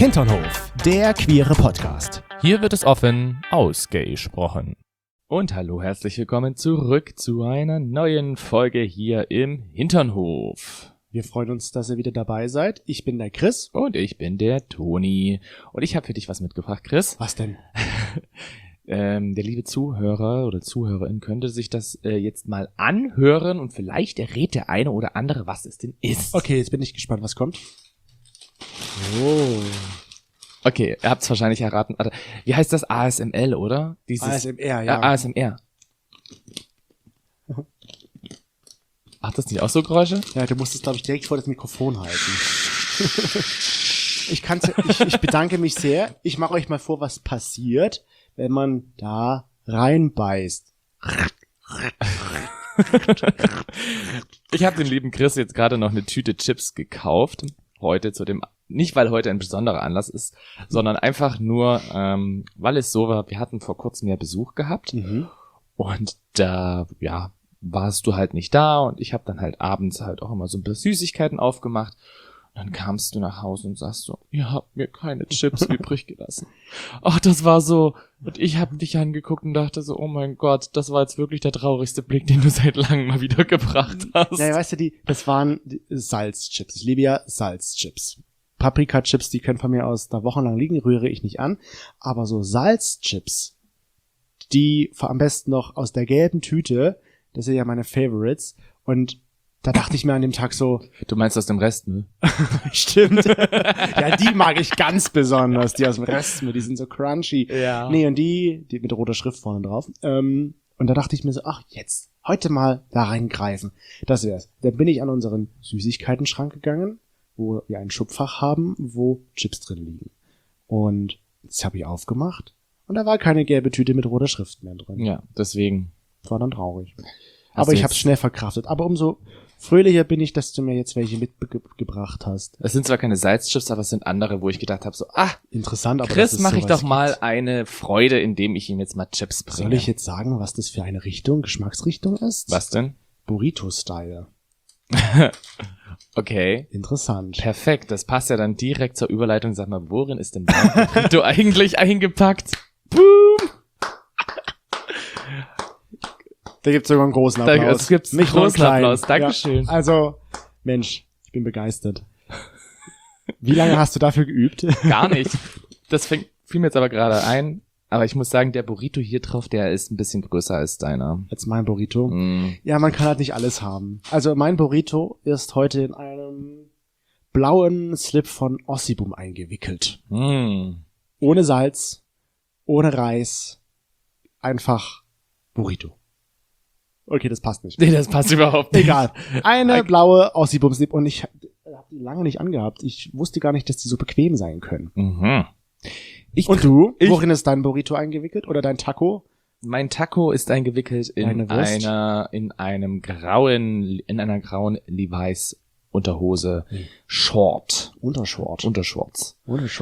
Hinternhof, der queere Podcast. Hier wird es offen ausgesprochen. Und hallo, herzlich willkommen zurück zu einer neuen Folge hier im Hinternhof. Wir freuen uns, dass ihr wieder dabei seid. Ich bin der Chris. Und ich bin der Toni. Und ich habe für dich was mitgebracht, Chris. Was denn? Der liebe Zuhörer oder Zuhörerin könnte sich das jetzt mal anhören und vielleicht errät der eine oder andere, was es denn ist. Okay, jetzt bin ich gespannt, was kommt. Oh. Okay, ihr habt es wahrscheinlich erraten. Wie heißt das? ASML, oder? ASMR, ja. ASMR. Macht das nicht auch so Geräusche? Ja, du musst es, glaube ich, direkt vor das Mikrofon halten. Ich bedanke mich sehr. Ich mache euch mal vor, was passiert, wenn man da reinbeißt. Ich habe den lieben Chris jetzt gerade noch eine Tüte Chips gekauft. Heute nicht weil heute ein besonderer Anlass ist, sondern einfach nur, weil es so war, wir hatten vor kurzem ja Besuch gehabt und da, ja, warst du halt nicht da und ich habe dann halt abends halt auch immer so ein paar Süßigkeiten aufgemacht. Dann kamst du nach Hause und sagst so, ihr habt mir keine Chips übrig gelassen. Ach, das war so. Und ich habe dich angeguckt und dachte so, oh mein Gott, das war jetzt wirklich der traurigste Blick, den du seit langem mal wieder gebracht hast. Ja, weißt du, das waren Salzchips. Ich liebe ja Salzchips. Paprika-Chips, die können von mir aus da wochenlang liegen, rühre ich nicht an. Aber so Salzchips, die am besten noch aus der gelben Tüte, das sind ja meine Favorites. Und da dachte ich mir an dem Tag so... Du meinst aus dem Restmüll? Stimmt. Ja, die mag ich ganz besonders, die aus dem Restmüll, die sind so crunchy. Ja. Nee, und die mit roter Schrift vorne drauf. Und da dachte ich mir so, ach, jetzt, heute mal da reingreifen. Das wär's. Dann bin ich an unseren Süßigkeiten-Schrank gegangen, wo wir ein Schubfach haben, wo Chips drin liegen. Und das habe ich aufgemacht und da war keine gelbe Tüte mit roter Schrift mehr drin. Ja, deswegen. War dann traurig. Aber ich habe es schnell verkraftet. Aber umso fröhlicher bin ich, dass du mir jetzt welche mitgebracht hast. Es sind zwar keine Salzchips, aber es sind andere, wo ich gedacht habe, so, interessant, aber Chris, mache ich doch mal eine Freude, indem ich ihm jetzt mal Chips bringe. Soll ich jetzt sagen, was das für eine Geschmacksrichtung ist? Was denn? Burrito-Style. Okay. Interessant. Perfekt, das passt ja dann direkt zur Überleitung. Sag mal, worin ist denn dein Burrito eigentlich eingepackt? Boom! Da gibt's sogar einen großen Applaus. Da gibt's einen großen Applaus. Dankeschön. Ja, also, Mensch, ich bin begeistert. Wie lange hast du dafür geübt? Gar nicht. Das fiel mir jetzt aber gerade ein. Aber ich muss sagen, der Burrito hier drauf, der ist ein bisschen größer als deiner. Als mein Burrito? Ja, man kann halt nicht alles haben. Also mein Burrito ist heute in einem blauen Slip von Ossibum eingewickelt. Ohne Salz, ohne Reis, einfach Burrito. Okay, das passt nicht. Nee, das passt überhaupt nicht. Egal. Eine blaue Ossibum-Slip und ich habe die lange nicht angehabt. Ich wusste gar nicht, dass die so bequem sein können. Und du? Worin ist dein Burrito eingewickelt oder dein Taco? Mein Taco ist eingewickelt in einer grauen Levi's Unterhose. Untershorts.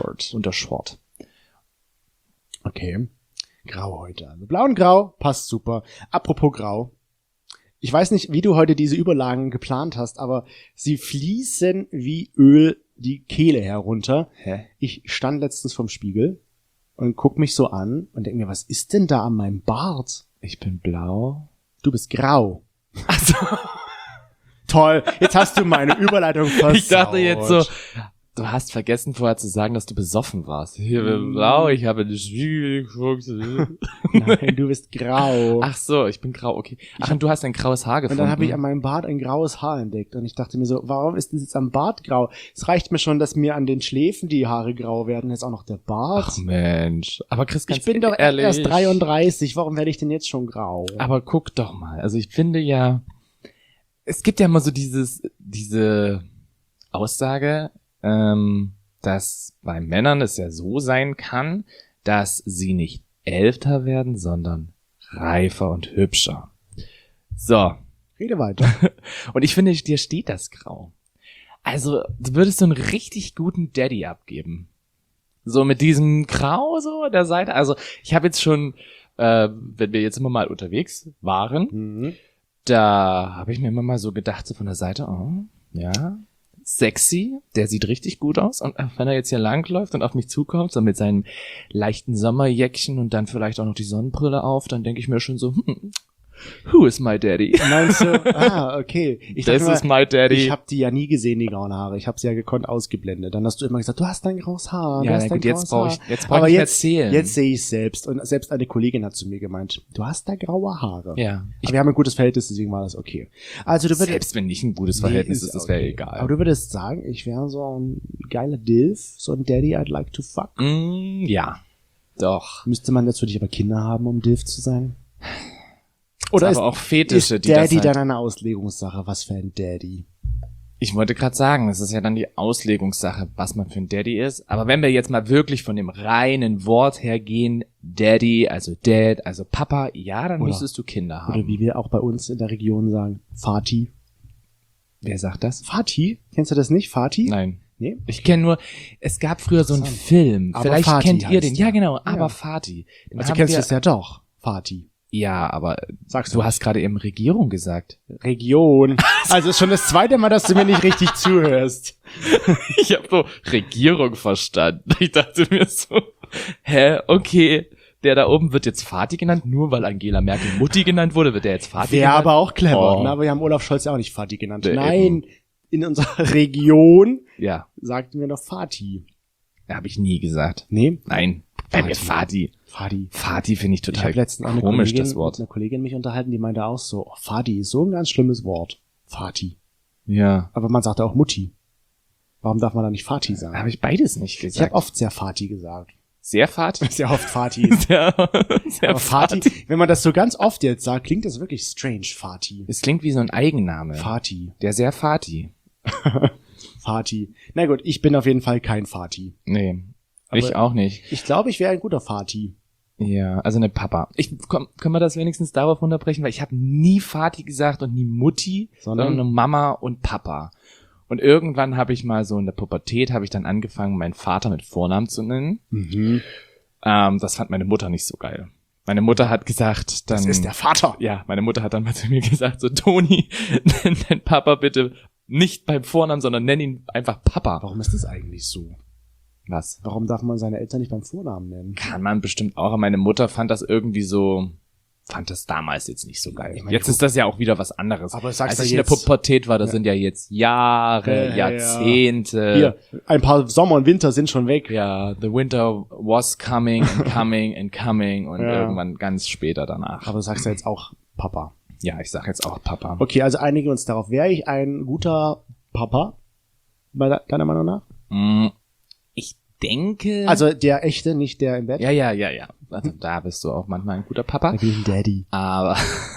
Okay. Grau heute. Also blau und grau passt super. Apropos grau. Ich weiß nicht, wie du heute diese Überlagen geplant hast, aber sie fließen wie Öl die Kehle herunter. Hä? Ich stand letztens vorm Spiegel und guck mich so an und denk mir, was ist denn da an meinem Bart? Ich bin blau. Du bist grau. Ach so. Toll, jetzt hast du meine Überleitung versaut. Ich dachte jetzt so, du hast vergessen vorher zu sagen, dass du besoffen warst. Ich bin blau, ich habe eine Spiegel geguckt. Nein, du bist grau. Ach so, ich bin grau, okay. Ach, und du hast ein graues Haar gefunden. Und dann habe ich an meinem Bart ein graues Haar entdeckt. Und ich dachte mir so, warum ist das jetzt am Bart grau? Es reicht mir schon, dass mir an den Schläfen die Haare grau werden. Jetzt auch noch der Bart. Ach Mensch. Aber Chris, ganz ich bin doch ehrlich, erst 33. Warum werde ich denn jetzt schon grau? Aber guck doch mal. Also ich finde ja, es gibt ja immer so diese Aussage, dass bei Männern es ja so sein kann, dass sie nicht älter werden, sondern reifer und hübscher. So. Rede weiter. Und ich finde, dir steht das grau. Also, du würdest so einen richtig guten Daddy abgeben. So mit diesem Grau so der Seite. Also, ich habe jetzt schon, wenn wir jetzt immer mal unterwegs waren, da habe ich mir immer mal so gedacht, so von der Seite, oh, ja, sexy, der sieht richtig gut aus. Und wenn er jetzt hier langläuft und auf mich zukommt, so mit seinem leichten Sommerjäckchen und dann vielleicht auch noch die Sonnenbrille auf, dann denke ich mir schon so, who is my daddy? Meinst du? Okay. This is my daddy. Ich habe die ja nie gesehen, die grauen Haare. Ich habe sie ja gekonnt ausgeblendet. Dann hast du immer gesagt, du hast dein graues Haar. Ja, na gut, jetzt brauche ich nicht erzählen. Jetzt sehe ich selbst. Und selbst eine Kollegin hat zu mir gemeint, du hast da graue Haare. Ja. Aber wir haben ein gutes Verhältnis, deswegen war das okay. Also du würdest, selbst wenn nicht ein gutes Verhältnis ist, das wäre egal. Aber du würdest sagen, ich wäre so ein geiler Dilf, so ein Daddy I'd like to fuck? Ja. Doch. Müsste man jetzt für dich aber Kinder haben, um Dilf zu sein? Oder ist aber auch Fetische, ist die Daddy das halt, dann eine Auslegungssache? Was für ein Daddy? Ich wollte gerade sagen, das ist ja dann die Auslegungssache, was man für ein Daddy ist. Aber wenn wir jetzt mal wirklich von dem reinen Wort her gehen, Daddy, also Dad, also Papa, ja, dann müsstest du Kinder haben. Oder wie wir auch bei uns in der Region sagen, Vati. Wer sagt das? Vati? Kennst du das nicht? Vati? Nein. Nee? Ich kenne nur, es gab früher so einen Film. Aber Vielleicht Vati kennt ihr den. heißt Ja, der. genau, aber Ja. Vati. Den Also haben kennst du wir- es ja doch. Vati. Ja, aber Sagst du du hast gerade eben Regierung gesagt. Region. Also ist schon das zweite Mal, dass du mir nicht richtig zuhörst. Ich habe so Regierung verstanden. Ich dachte mir so, okay, der da oben wird jetzt Vati genannt, nur weil Angela Merkel Mutti genannt wurde, wird der jetzt Vati Wäre genannt? aber auch clever. Oh. Ne? Aber wir haben Olaf Scholz ja auch nicht Vati genannt. Nee, Nein, in unserer Region Ja, sagten wir noch Vati. habe ich nie gesagt. Nee? Nein, bei mir Vati. Vati. Vati finde ich Ich total habe letztens auch komisch, das mit Wort. einer Kollegin mich unterhalten, die meinte auch so, oh, Vati ist so ein ganz schlimmes Wort. Vati. Ja, Aber man sagt auch Mutti. Warum darf man da nicht Vati sagen? habe ich beides nicht Ich habe gesagt. oft sehr Vati gesagt. Sehr Vati. Sehr oft Vati. Sehr, sehr Aber Vati, Vati. wenn man das so ganz oft jetzt sagt, klingt das wirklich strange, Vati. Es klingt wie so ein Eigenname. Vati. Der sehr Vati. Vati. Na gut, ich bin auf jeden Fall kein Vati. Nee, Aber- ich auch nicht. Ich glaube, ich wäre ein guter Vati. Ja, also eine Papa. Können wir das wenigstens darauf runterbrechen, weil ich habe nie Vati gesagt und nie Mutti, Sondern? sondern nur Mama und Papa. Und irgendwann habe ich mal so in der Pubertät habe ich dann angefangen, meinen Vater mit Vornamen zu nennen. Mhm. Das fand meine Mutter nicht so geil. Meine Mutter hat gesagt, dann Das ist der Vater. ja, meine Mutter hat dann mal zu mir gesagt, so Toni, nenn deinen Papa bitte nicht beim Vornamen, sondern nenn ihn einfach Papa. Warum ist das eigentlich so? Was? Warum darf man seine Eltern nicht beim Vornamen nennen? Kann man bestimmt auch. Aber meine Mutter fand das irgendwie so, fand das damals jetzt nicht so geil. Ich meine, Jetzt ist das ja auch wieder was anderes. Aber sag's Als ja ich in der jetzt. Pubertät war, das sind ja jetzt Jahre, Ja. Jahrzehnte. Hier, ein paar Sommer und Winter sind schon weg. Ja, the winter was coming and coming and coming und Ja. irgendwann ganz später danach. Aber du sagst ja jetzt auch Papa. Ja, ich sag jetzt auch Papa. Okay, also einigen wir uns darauf. Wäre ich ein guter Papa? Deiner Meinung nach? Ich denke. Also der echte, nicht der im Bett? Ja. Also da bist du auch manchmal ein guter Papa. Da bin ich ein Daddy. Aber,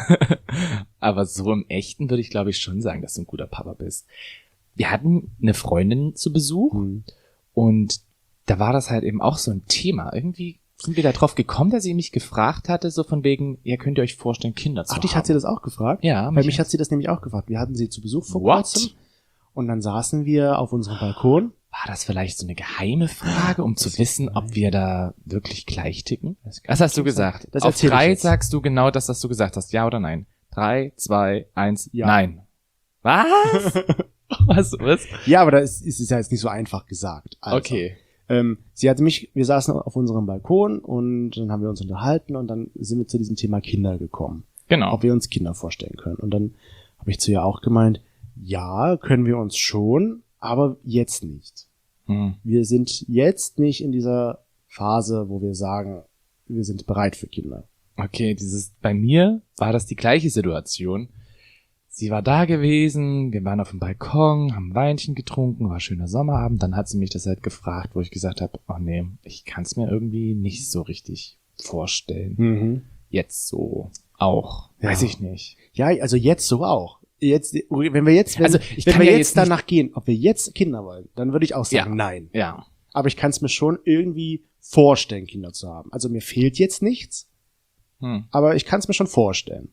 aber so im Echten würde ich, glaube ich, schon sagen, dass du ein guter Papa bist. Wir hatten eine Freundin zu Besuch und da war das halt eben auch so ein Thema. Irgendwie sind wir da drauf gekommen, dass sie mich gefragt hatte, so von wegen, ja, könnt ihr euch vorstellen, Kinder zu Ach, haben? dich hat sie das auch gefragt? Ja, Bei mich hat sie das nämlich auch gefragt. Wir hatten sie zu Besuch vor What? kurzem. Und dann saßen wir auf unserem Balkon. War das vielleicht so eine geheime Frage, um zu wissen, ob wir da wirklich gleich ticken? Was hast du gesagt? Das Auf erzähl ich 3 jetzt. sagst du genau das, was du gesagt hast. Ja oder nein? 3, 2, 1, Ja. nein. Was? Was? Ja, aber das ist ja jetzt nicht so einfach gesagt. Also, Okay. Sie hatte mich, wir saßen auf unserem Balkon und dann haben wir uns unterhalten und dann sind wir zu diesem Thema Kinder gekommen. Genau. Ob wir uns Kinder vorstellen können. Und dann habe ich zu ihr auch gemeint, ja, können wir uns schon, aber jetzt nicht. Wir sind jetzt nicht in dieser Phase, wo wir sagen, wir sind bereit für Kinder. Okay, bei mir war das die gleiche Situation. Sie war da gewesen, wir waren auf dem Balkon, haben Weinchen getrunken, war schöner Sommerabend, dann hat sie mich das halt gefragt, wo ich gesagt habe, oh nee, ich kann es mir irgendwie nicht so richtig vorstellen. Jetzt so auch, Ja. weiß ich nicht. Ja, also jetzt so auch. Jetzt, wenn wir jetzt, Also, ich wenn kann wir ja jetzt jetzt nicht- danach gehen, ob wir jetzt Kinder wollen, dann würde ich auch sagen, Ja. nein. Ja. Aber ich kann es mir schon irgendwie vorstellen, Kinder zu haben. Also mir fehlt jetzt nichts, aber ich kann es mir schon vorstellen.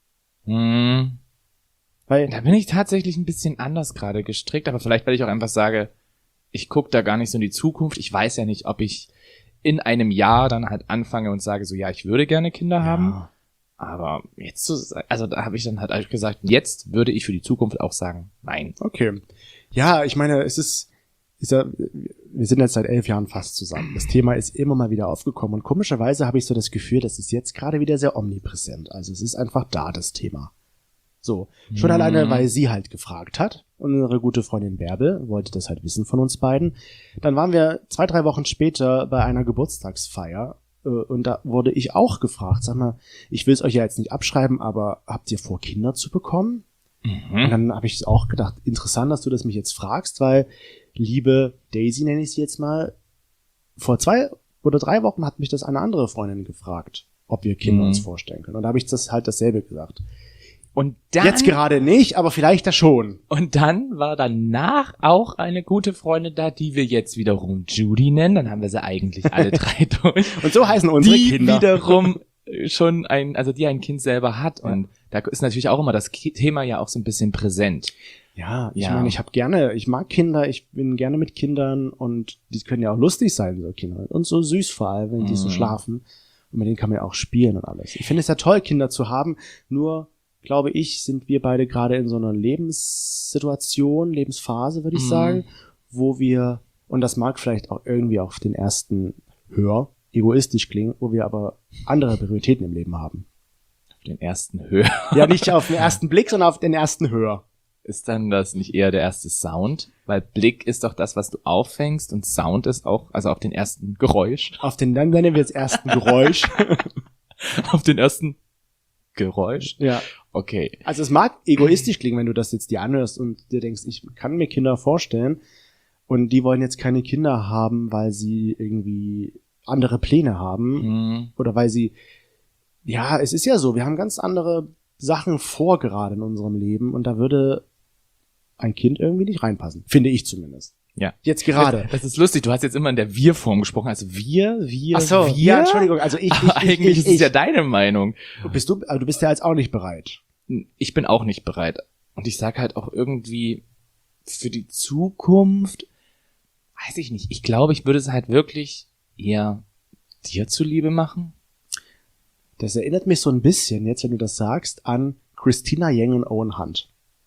Weil, Da bin ich tatsächlich ein bisschen anders gerade gestrickt, aber vielleicht, weil ich auch einfach sage, ich gucke da gar nicht so in die Zukunft. Ich weiß ja nicht, ob ich in einem Jahr dann halt anfange und sage so, ja, ich würde gerne Kinder haben. Aber jetzt, also da habe ich dann halt gesagt, jetzt würde ich für die Zukunft auch sagen, nein. Okay. Ja, ich meine, wir sind jetzt seit 11 Jahren fast zusammen. Das Thema ist immer mal wieder aufgekommen und komischerweise habe ich so das Gefühl, das ist jetzt gerade wieder sehr omnipräsent. Also es ist einfach da, das Thema. So, schon alleine, weil sie halt gefragt hat. Unsere gute Freundin Bärbel wollte das halt wissen von uns beiden. Dann waren wir 2-3 Wochen später bei einer Geburtstagsfeier und da wurde ich auch gefragt, sag mal, ich will es euch ja jetzt nicht abschreiben, aber habt ihr vor, Kinder zu bekommen? Und dann habe ich auch gedacht, interessant, dass du das mich jetzt fragst, weil liebe Daisy, nenne ich sie jetzt mal, vor 2 oder 3 Wochen hat mich das eine andere Freundin gefragt, ob wir Kinder uns vorstellen können. Und da habe ich das halt dasselbe gesagt. Und dann, jetzt gerade nicht, aber vielleicht da schon. Und dann war danach auch eine gute Freundin da, die wir jetzt wiederum Judy nennen. Dann haben wir sie eigentlich alle 3 durch. Und so heißen unsere die Kinder. Die wiederum schon die ein Kind selber hat. Und da ist natürlich auch immer das Thema ja auch so ein bisschen präsent. Ja, ich meine, ich mag Kinder, ich bin gerne mit Kindern und die können ja auch lustig sein, so Kinder. Und so süß vor allem, wenn die so schlafen. Und mit denen kann man ja auch spielen und alles. Ich finde es ja toll, Kinder zu haben, nur glaube ich, sind wir beide gerade in so einer Lebenssituation, Lebensphase, würde ich sagen, wo wir, und das mag vielleicht auch irgendwie auf den ersten Hör egoistisch klingen, wo wir aber andere Prioritäten im Leben haben. Auf den ersten Hör? Ja, nicht auf den ersten Blick, sondern auf den ersten Hör. Ist dann das nicht eher der erste Sound? Weil Blick ist doch das, was du auffängst und Sound ist auch, also auf den ersten Geräusch. Dann nennen wir es ersten Geräusch. Auf den ersten Geräusch? Ja. Okay. Also es mag egoistisch klingen, wenn du das jetzt dir anhörst und dir denkst, ich kann mir Kinder vorstellen und die wollen jetzt keine Kinder haben, weil sie irgendwie andere Pläne haben oder weil sie, ja, es ist ja so, wir haben ganz andere Sachen vor gerade in unserem Leben und da würde ein Kind irgendwie nicht reinpassen, finde ich zumindest. Ja. Jetzt gerade. Das ist lustig, du hast jetzt immer in der Wir-Form gesprochen, also wir. Ach so, wir? ja, Entschuldigung, also eigentlich ist es ja deine Meinung. Aber du bist ja jetzt auch nicht bereit. Ich bin auch nicht bereit. Und ich sag halt auch irgendwie, für die Zukunft, weiß ich nicht, ich glaube, ich würde es halt wirklich eher dir zuliebe machen. Das erinnert mich so ein bisschen, jetzt wenn du das sagst, an Christina Yang und Owen Hunt.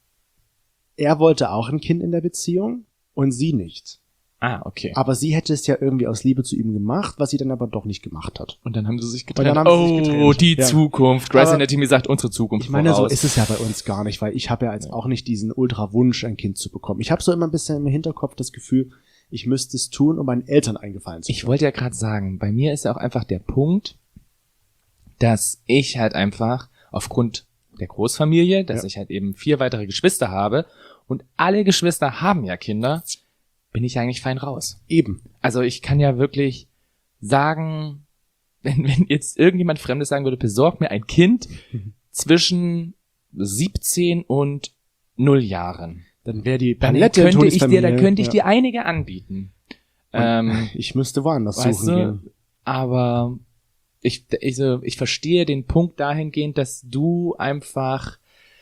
Er wollte auch ein Kind in der Beziehung und sie nicht. Ah, okay. Aber sie hätte es ja irgendwie aus Liebe zu ihm gemacht, was sie dann aber doch nicht gemacht hat. Und dann haben sie sich getrennt. Die Zukunft. Grey's Anatomy sagt unsere Zukunft. Ich meine, so ist es ja bei uns gar nicht, weil ich habe ja jetzt auch nicht diesen Ultra-Wunsch, ein Kind zu bekommen. Ich habe so immer ein bisschen im Hinterkopf das Gefühl, ich müsste es tun, um meinen Eltern eingefallen zu tun. Ich wollte ja gerade sagen, bei mir ist ja auch einfach der Punkt, dass ich halt einfach aufgrund der Großfamilie, dass ich halt eben 4 weitere Geschwister habe und alle Geschwister haben ja Kinder, bin ich eigentlich fein raus. Eben. Also ich kann ja wirklich sagen, wenn jetzt irgendjemand Fremdes sagen würde, besorg mir ein Kind zwischen 17 und 0 Jahren. Dann wäre die Palette da könnte ich dir einige anbieten. Ich müsste woanders suchen gehen. Aber ich verstehe den Punkt dahingehend, dass du einfach,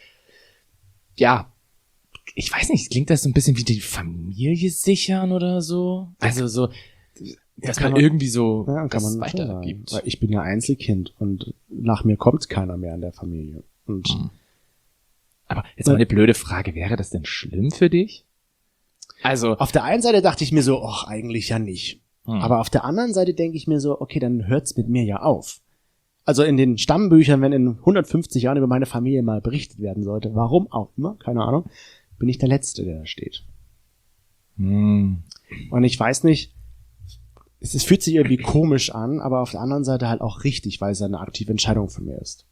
ja, ich weiß nicht, klingt das so ein bisschen wie die Familie sichern oder so? Also so, dass man irgendwie so das weitergibt. Weil ich bin ja Einzelkind und nach mir kommt keiner mehr in der Familie. Und aber jetzt mal eine blöde Frage, wäre das denn schlimm für dich? Also auf der einen Seite dachte ich mir so, ach, eigentlich ja nicht. Aber auf der anderen Seite denke ich mir so, okay, dann hört's mit mir ja auf. Also in den Stammbüchern, wenn in 150 Jahren über meine Familie mal berichtet werden sollte, warum auch immer, keine Ahnung, bin ich der Letzte, der da steht. Und ich weiß nicht, es fühlt sich irgendwie komisch an, aber auf der anderen Seite halt auch richtig, weil es eine aktive Entscheidung von mir ist.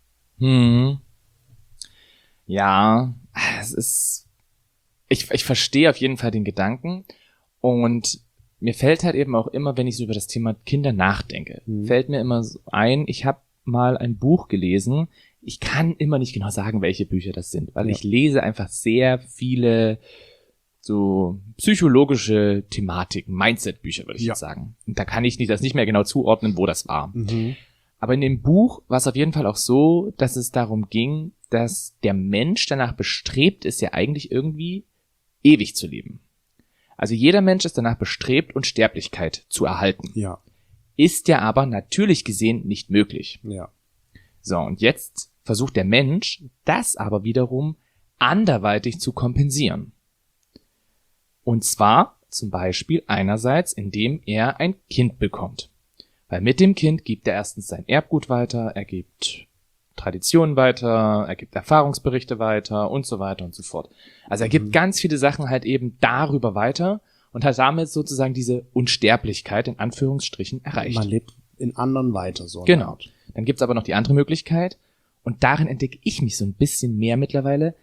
Ja, es ist, ich verstehe auf jeden Fall den Gedanken und mir fällt halt eben auch immer, wenn ich so über das Thema Kinder nachdenke, fällt mir immer so ein, ich habe mal ein Buch gelesen, ich kann immer nicht genau sagen, welche Bücher das sind, weil ich lese einfach sehr viele so psychologische Thematiken, Mindset-Bücher, würde ich jetzt sagen. Und da kann ich das nicht mehr genau zuordnen, wo das war. Aber in dem Buch war es auf jeden Fall auch so, dass es darum ging, dass der Mensch danach bestrebt ist, ja eigentlich irgendwie ewig zu leben. Also jeder Mensch ist danach bestrebt, Unsterblichkeit zu erhalten. Ja. Ist ja aber natürlich gesehen nicht möglich. Ja. So, und jetzt versucht der Mensch, das aber wiederum anderweitig zu kompensieren. Und zwar zum Beispiel einerseits, indem er ein Kind bekommt. Weil mit dem Kind gibt er erstens sein Erbgut weiter, er gibt Traditionen weiter, er gibt Erfahrungsberichte weiter und so weiter und so fort. Also er gibt ganz viele Sachen halt eben darüber weiter und hat damit sozusagen diese Unsterblichkeit in Anführungsstrichen erreicht. Man lebt in anderen weiter, so. Genau. Dann gibt's aber noch die andere Möglichkeit und darin entdecke ich mich so ein bisschen mehr mittlerweile.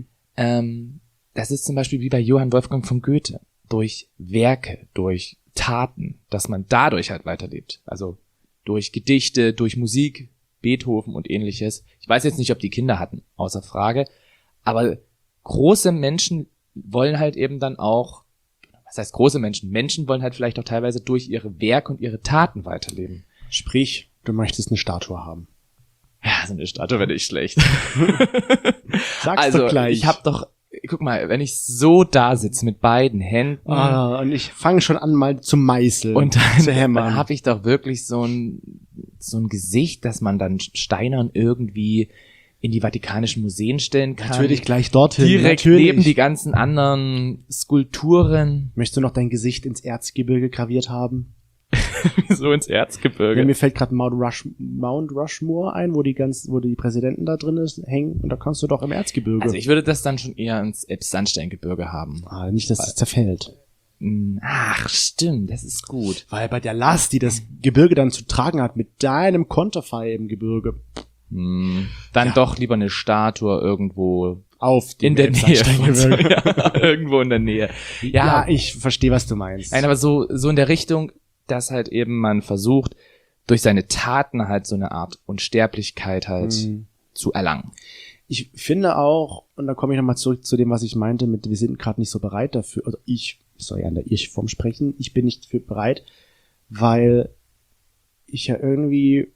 Das ist zum Beispiel wie bei Johann Wolfgang von Goethe. Durch Werke, durch Taten, dass man dadurch halt weiterlebt. Also durch Gedichte, durch Musik, Beethoven und ähnliches. Ich weiß jetzt nicht, ob die Kinder hatten, außer Frage. Aber große Menschen wollen halt eben dann auch, was heißt große Menschen? Menschen wollen halt vielleicht auch teilweise durch ihre Werke und ihre Taten weiterleben. Sprich, du möchtest eine Statue haben. Ja, so eine Statue wäre nicht schlecht. Sag's Also, doch gleich. ich hab doch, guck mal, wenn ich so da sitze mit beiden Händen und ich fange schon an, mal zu meißeln und zu dann hämmern. habe ich doch wirklich so ein Gesicht, dass man dann steinern irgendwie in die Vatikanischen Museen stellen kann. Natürlich gleich dorthin. Direkt Natürlich. neben die ganzen anderen Skulpturen. Möchtest du noch dein Gesicht ins Erzgebirge graviert haben? So ins Erzgebirge. Ja, mir fällt gerade Mount Rushmore ein, wo die Präsidenten da drin hängen. Und da kannst du doch im Erzgebirge. Also ich würde das dann schon eher ins Elbsandsteingebirge haben. Nicht, dass es zerfällt. Ach, stimmt, das ist gut. Weil bei der Last, die das Gebirge dann zu tragen hat, mit deinem Konterfei im Gebirge. Dann doch lieber eine Statue irgendwo Auf dem in der Nähe. Elbsandsteingebirge. Ja, irgendwo in der Nähe. Ja, ich verstehe, was du meinst. Nein, aber so in der Richtung, dass halt eben man versucht, durch seine Taten halt so eine Art Unsterblichkeit halt zu erlangen. Ich finde auch, und da komme ich nochmal zurück zu dem, was ich meinte, mit wir sind gerade nicht so bereit dafür, also ich soll ja an der Ich-Form sprechen, ich bin nicht für bereit, weil ich ja irgendwie,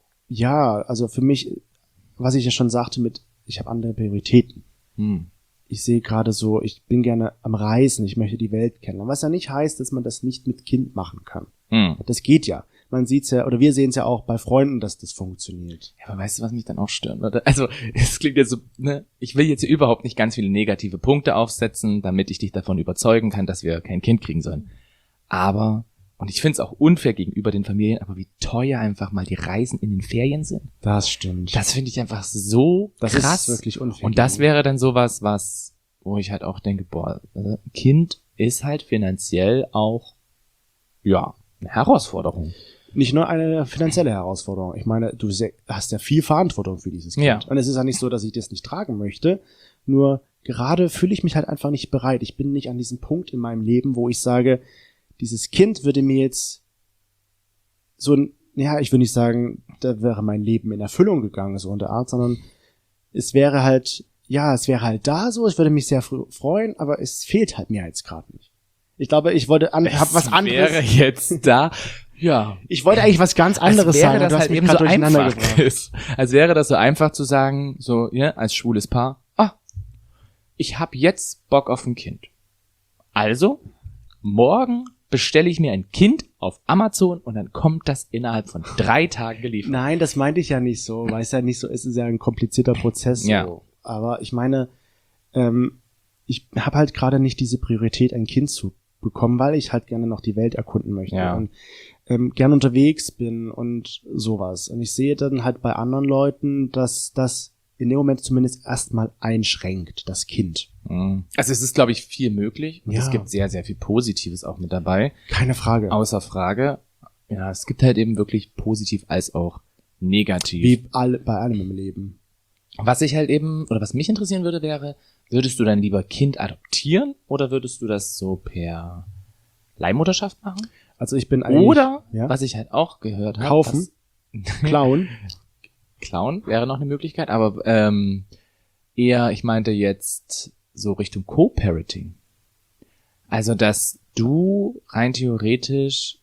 ja, also für mich, was ich ja schon sagte mit, ich habe andere Prioritäten. Ich sehe gerade so, ich bin gerne am Reisen, ich möchte die Welt kennen. Was ja nicht heißt, dass man das nicht mit Kind machen kann. Das geht ja. Man sieht's ja, oder wir sehen es ja auch bei Freunden, dass das funktioniert. Ja, aber weißt du, was mich dann auch stört? Oder? Also, es klingt jetzt so, ne? Ich will jetzt hier überhaupt nicht ganz viele negative Punkte aufsetzen, damit ich dich davon überzeugen kann, dass wir kein Kind kriegen sollen. Aber, und ich finde es auch unfair gegenüber den Familien, aber wie teuer einfach mal die Reisen in den Ferien sind. Das stimmt. Das finde ich einfach so Das krass. ist wirklich unfair. Und das wäre dann sowas, wo ich halt auch denke, boah, Kind ist halt finanziell auch, ja, eine Herausforderung. Nicht nur eine finanzielle Herausforderung. Ich meine, du hast ja viel Verantwortung für dieses Kind. Ja. Und es ist ja nicht so, dass ich das nicht tragen möchte. Nur gerade fühle ich mich halt einfach nicht bereit. Ich bin nicht an diesem Punkt in meinem Leben, wo ich sage, dieses Kind würde mir jetzt so ein, ja, ich würde nicht sagen, da wäre mein Leben in Erfüllung gegangen, so in der Art, sondern es wäre halt da so, ich würde mich sehr freuen, aber es fehlt halt mir jetzt gerade nicht. Ich glaube, ich wollte hab was anderes. Wäre jetzt da, ja. Ich wollte eigentlich was ganz anderes sagen. Das Du hast halt mich eben so gerade durcheinander einfach gebracht. ist. Als wäre das so einfach zu sagen, so, ja, als schwules Paar, ich hab jetzt Bock auf ein Kind. Also, morgen bestelle ich mir ein Kind auf Amazon und dann kommt das innerhalb von 3 Tagen geliefert. Nein, das meinte ich ja nicht so, weil es ja nicht so ist, es ist ja ein komplizierter Prozess. Ja. So. Aber ich meine, ich habe halt gerade nicht diese Priorität, ein Kind zu bekommen, weil ich halt gerne noch die Welt erkunden möchte und gerne unterwegs bin und sowas. Und ich sehe dann halt bei anderen Leuten, dass das in dem Moment zumindest erstmal einschränkt, das Kind. Also es ist, glaube ich, viel möglich und Ja. es gibt sehr, sehr viel Positives auch mit dabei. Keine Frage. Außer Frage, ja, es gibt halt eben wirklich positiv als auch negativ. Wie bei allem im Leben. Was ich halt eben, oder was mich interessieren würde, wäre, würdest du dann lieber Kind adoptieren oder würdest du das so per Leihmutterschaft machen? Also ich bin eigentlich... Oder, ja? was ich halt auch gehört habe, Kaufen? Klauen? Klauen wäre noch eine Möglichkeit, aber eher, ich meinte jetzt so Richtung Co-Parenting. Also, dass du rein theoretisch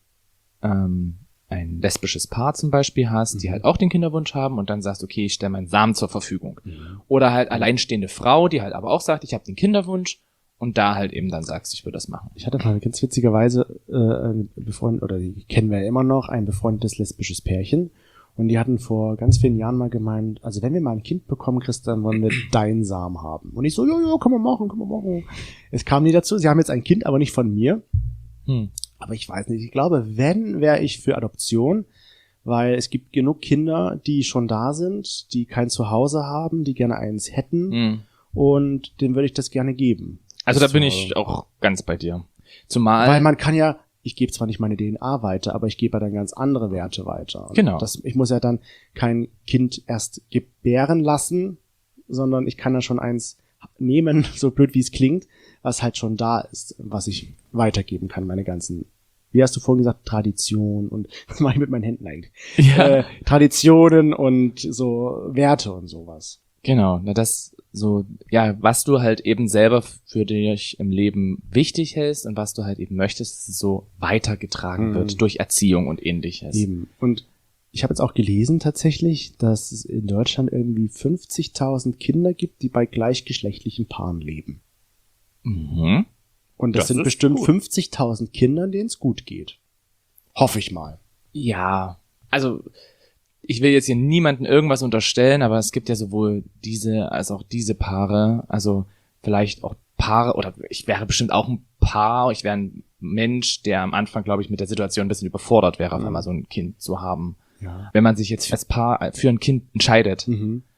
ein lesbisches Paar zum Beispiel hast, die halt auch den Kinderwunsch haben und dann sagst, okay, ich stelle meinen Samen zur Verfügung. Oder halt alleinstehende Frau, die halt aber auch sagt, ich habe den Kinderwunsch und da halt eben dann sagst, ich würde das machen. Ich hatte mal ganz witzigerweise befreundet, oder die kennen wir ja immer noch, ein befreundetes lesbisches Pärchen. Und die hatten vor ganz vielen Jahren mal gemeint, also wenn wir mal ein Kind bekommen, Christian, wollen wir deinen Samen haben. Und ich so, ja, kann man machen. Es kam nie dazu. Sie haben jetzt ein Kind, aber nicht von mir. Aber ich weiß nicht. Ich glaube, wenn, wäre ich für Adoption, weil es gibt genug Kinder, die schon da sind, die kein Zuhause haben, die gerne eins hätten. Und denen würde ich das gerne geben. Also da bin ich auch ganz bei dir. Zumal, weil man kann ja, ich gebe zwar nicht meine DNA weiter, aber ich gebe ja dann ganz andere Werte weiter. Und genau. Ich muss ja dann kein Kind erst gebären lassen, sondern ich kann ja schon eins nehmen, so blöd wie es klingt, was halt schon da ist, was ich weitergeben kann, meine ganzen, wie hast du vorhin gesagt, Tradition und was mache ich mit meinen Händen eigentlich? Ja. Traditionen und so Werte und sowas. Genau, na das so, ja, was du halt eben selber für dich im Leben wichtig hältst und was du halt eben möchtest, dass es so weitergetragen wird durch Erziehung und Ähnliches. Eben. Und ich habe jetzt auch gelesen tatsächlich, dass es in Deutschland irgendwie 50.000 Kinder gibt, die bei gleichgeschlechtlichen Paaren leben. Mhm. Und das sind bestimmt 50.000 Kinder, denen es gut geht. Hoffe ich mal. Ja, also ich will jetzt hier niemanden irgendwas unterstellen, aber es gibt ja sowohl diese als auch diese Paare, also vielleicht auch Paare, oder ich wäre bestimmt auch ein Paar, ich wäre ein Mensch, der am Anfang, glaube ich, mit der Situation ein bisschen überfordert wäre, auf einmal so ein Kind zu haben. Ja. Wenn man sich jetzt als Paar für ein Kind entscheidet,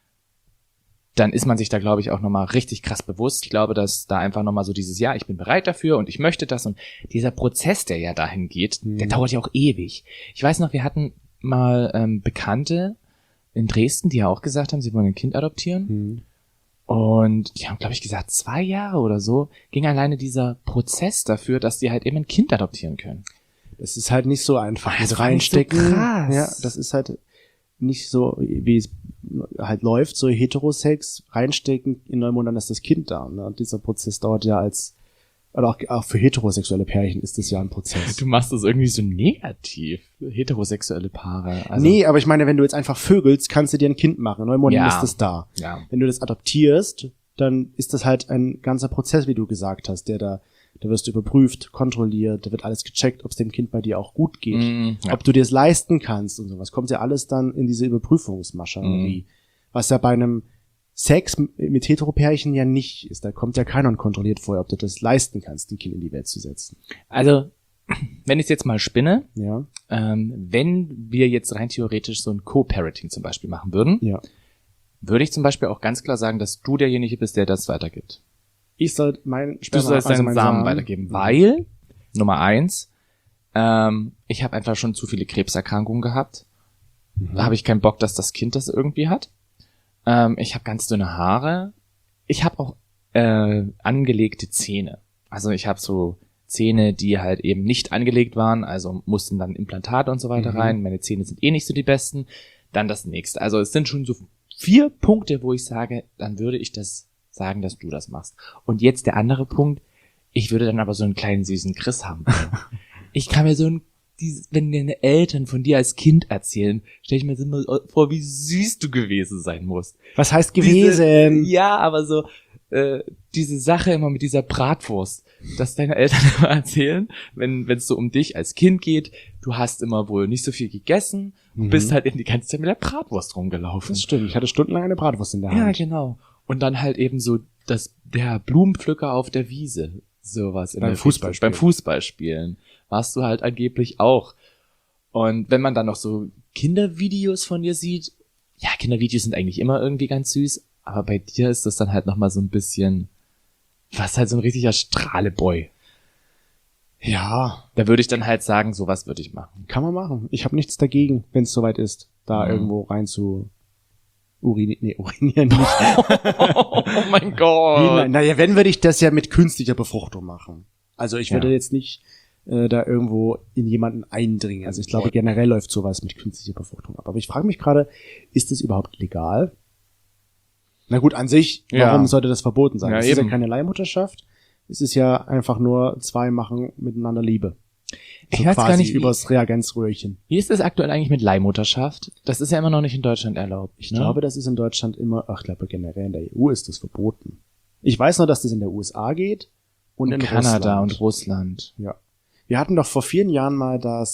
dann ist man sich da, glaube ich, auch nochmal richtig krass bewusst. Ich glaube, dass da einfach nochmal so dieses, ja, ich bin bereit dafür und ich möchte das, und dieser Prozess, der ja dahin geht, der dauert ja auch ewig. Ich weiß noch, wir hatten mal Bekannte in Dresden, die ja auch gesagt haben, sie wollen ein Kind adoptieren. Und die haben, glaube ich, gesagt, 2 Jahre oder so ging alleine dieser Prozess dafür, dass die halt eben ein Kind adoptieren können. Es ist halt nicht so einfach. Das mit war nicht so reinstecken. krass. Ja, das ist halt nicht so, wie es halt läuft, so Heterosex, reinstecken, in 9 Monaten ist das Kind da. Ne? Und dieser Prozess dauert ja oder auch für heterosexuelle Pärchen ist das ja ein Prozess. Du machst das irgendwie so negativ. Heterosexuelle Paare. Also, nee, aber ich meine, wenn du jetzt einfach vögelst, kannst du dir ein Kind machen. In 9 Monaten ist das da. Ja. Wenn du das adoptierst, dann ist das halt ein ganzer Prozess, wie du gesagt hast, da wirst du überprüft, kontrolliert, da wird alles gecheckt, ob es dem Kind bei dir auch gut geht, ob du dir es leisten kannst und sowas. Kommt ja alles dann in diese Überprüfungsmaschinerie. Was ja bei einem Sex mit Heteropärchen ja nicht ist. Da kommt ja keiner und kontrolliert vorher, ob du das leisten kannst, ein Kind in die Welt zu setzen. Also, wenn ich es jetzt mal spinne, Ja. wenn wir jetzt rein theoretisch so ein Co-Parenting zum Beispiel machen würden, Ja. würde ich zum Beispiel auch ganz klar sagen, dass du derjenige bist, der das weitergibt. Ich soll meinen Du Sperma, sollst deinen meinen Samen weitergeben, weil, Nummer 1, ich habe einfach schon zu viele Krebserkrankungen gehabt. Da habe ich keinen Bock, dass das Kind das irgendwie hat. Ich habe ganz dünne Haare. Ich habe auch angelegte Zähne. Also ich habe so Zähne, die halt eben nicht angelegt waren, also mussten dann Implantate und so weiter rein. Meine Zähne sind eh nicht so die besten. Dann das nächste. Also es sind schon so 4 Punkte, wo ich sage, dann würde ich das sagen, dass du das machst. Und jetzt der andere Punkt, ich würde dann aber so einen kleinen süßen Chris haben. Ich kann mir wenn deine Eltern von dir als Kind erzählen, stelle ich mir so immer vor, wie süß du gewesen sein musst. Was heißt gewesen? Ja, aber so diese Sache immer mit dieser Bratwurst, dass deine Eltern immer erzählen, wenn es so um dich als Kind geht, du hast immer wohl nicht so viel gegessen und bist halt eben die ganze Zeit mit der Bratwurst rumgelaufen. Das stimmt, ich hatte stundenlang eine Bratwurst in der Hand. Ja, genau. Und dann halt eben so der Blumenpflücker auf der Wiese, sowas. Beim Fußballspielen. Beim Fußballspielen warst du halt angeblich auch. Und wenn man dann noch so Kindervideos von dir sieht, ja, Kindervideos sind eigentlich immer irgendwie ganz süß, aber bei dir ist das dann halt nochmal so ein bisschen, was halt so ein richtiger Strahleboy. Ja. Da würde ich dann halt sagen, sowas würde ich machen. Kann man machen. Ich habe nichts dagegen, wenn es soweit ist, da irgendwo rein zu urinieren nicht. Oh mein Gott. Naja, wenn, würde ich das ja mit künstlicher Befruchtung machen. Also ich würde jetzt nicht da irgendwo in jemanden eindringen. Also ich glaube, generell läuft sowas mit künstlicher Befruchtung ab. Aber ich frage mich gerade, ist das überhaupt legal? Na gut, an sich, warum sollte das verboten sein? Ja, es ist ja keine Leihmutterschaft. Es ist ja einfach nur 2 machen miteinander Liebe. Ich weiß gar nicht, übers Reagenzröhrchen. Wie ist das aktuell eigentlich mit Leihmutterschaft? Das ist ja immer noch nicht in Deutschland erlaubt. Ich glaube, das ist in Deutschland ich glaube generell in der EU ist das verboten. Ich weiß nur, dass das in der USA geht und in Kanada Russland. und Russland. Ja. Wir hatten doch vor vielen Jahren mal das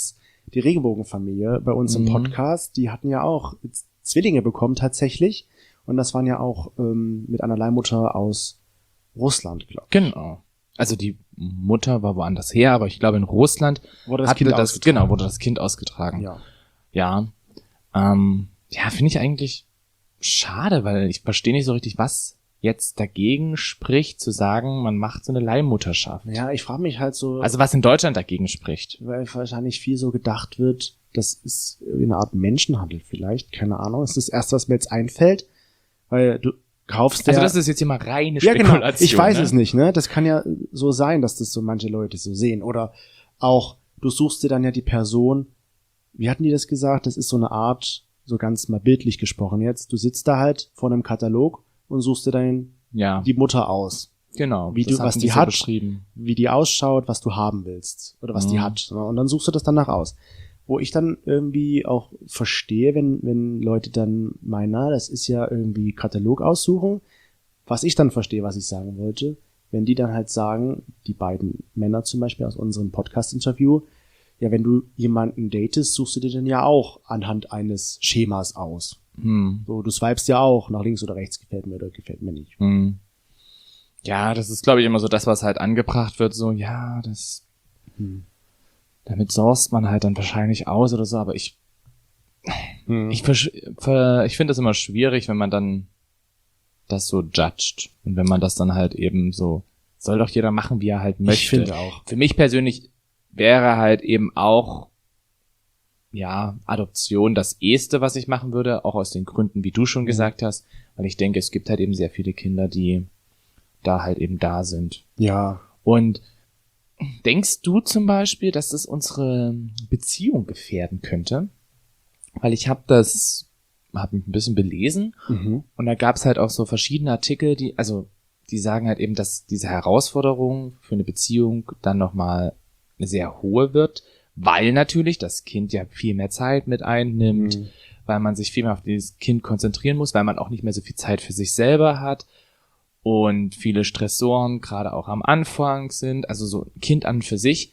die Regenbogenfamilie bei uns im Podcast, die hatten ja auch Zwillinge bekommen tatsächlich. Und das waren ja auch mit einer Leihmutter aus Russland, glaube ich. Genau. Also die Mutter war woanders her, aber ich glaube in Russland wurde das Kind ausgetragen. Ja. Ja. Ja, finde ich eigentlich schade, weil ich verstehe nicht so richtig, was jetzt dagegen spricht, zu sagen, man macht so eine Leihmutterschaft. Ja, ich frage mich halt so. Also was in Deutschland dagegen spricht. Weil wahrscheinlich viel so gedacht wird, das ist eine Art Menschenhandel vielleicht, keine Ahnung. Das ist das Erste, was mir jetzt einfällt, weil du kaufst Also das ist jetzt hier mal reine Spekulation. Spekulation. Ja, genau. Ich weiß es nicht, ne? Das kann ja so sein, dass das so manche Leute so sehen. Oder auch, du suchst dir dann ja die Person, wie hatten die das gesagt? Das ist so eine Art, so ganz mal bildlich gesprochen jetzt, du sitzt da halt vor einem Katalog und suchst dir dann die Mutter aus. Genau. Was die hat, wie die ausschaut, was du haben willst. Oder was die hat. Und dann suchst du das danach aus. Wo ich dann irgendwie auch verstehe, wenn Leute dann meinen, na, das ist ja irgendwie Katalog aussuchen. Was ich dann verstehe, was ich sagen wollte, wenn die dann halt sagen, die beiden Männer zum Beispiel aus unserem Podcast-Interview, ja, wenn du jemanden datest, suchst du dir dann ja auch anhand eines Schemas aus. So, du swipest ja auch nach links oder rechts, gefällt mir oder gefällt mir nicht. Ja, das ist, glaube ich, immer so das, was halt angebracht wird, so, ja, das, damit sourced man halt dann wahrscheinlich aus oder so, aber ich finde das immer schwierig, wenn man dann das so judgt und wenn man das dann halt eben so, soll doch jeder machen, wie er halt möchte. Ich finde auch. Für mich persönlich wäre halt eben auch, ja, Adoption das Eheste, was ich machen würde, auch aus den Gründen, wie du schon gesagt hast, weil ich denke, es gibt halt eben sehr viele Kinder, die da halt eben da sind. Ja. Und denkst du zum Beispiel, dass das unsere Beziehung gefährden könnte? Weil ich habe mich ein bisschen belesen und da gab es halt auch so verschiedene Artikel, die sagen halt eben, dass diese Herausforderung für eine Beziehung dann nochmal eine sehr hohe wird, weil natürlich das Kind ja viel mehr Zeit mit einnimmt, weil man sich viel mehr auf dieses Kind konzentrieren muss, weil man auch nicht mehr so viel Zeit für sich selber hat und viele Stressoren gerade auch am Anfang sind. Also so ein Kind an und für sich,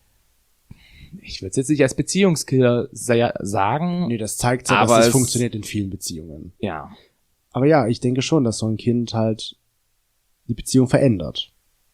ich würde es jetzt nicht als Beziehungskiller sagen. Nee, das zeigt ja, dass es funktioniert in vielen Beziehungen. Ja. Aber ja, ich denke schon, dass so ein Kind halt die Beziehung verändert.